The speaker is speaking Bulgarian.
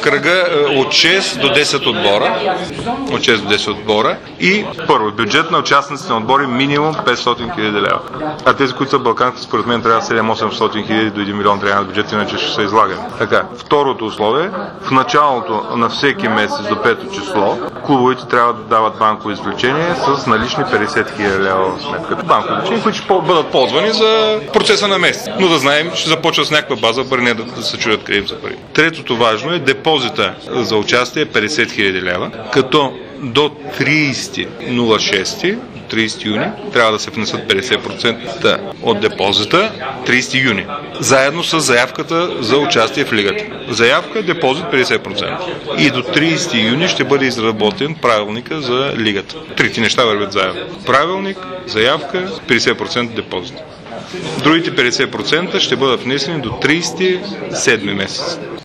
кръга от 6 до 10 отбора. От 6 до 10 отбора. И първо, бюджет на участниците на отбори минимум 500 хиляди лева. А тези, които са балкански, според мен трябва 7-800 хиляди до 1 милион трябва на бюджет, иначе ще са излагани. Така, второто условие, в началото на всеки месец до 5 число, клубовете трябва да дават банково извлечение с налични 50 хиляди лева в сметката. Банково извлечение, които ще бъдат ползвани за процеса на месец. Но да знаем, ще започва с някаква база, пари не да се чудят къде им са пари. Третото важно е депозита за участие 50 хиляди лева, като до 30 юни трябва да се внесат 50% от депозита 30 юни. Заедно с заявката за участие в лигата. Заявка, депозит 50%. И до 30 юни ще бъде изработен правилника за лигата. Трите неща вървят заедно. Правилник, заявка, 50% депозит. Другите 50% ще бъдат внесени до 37 месец.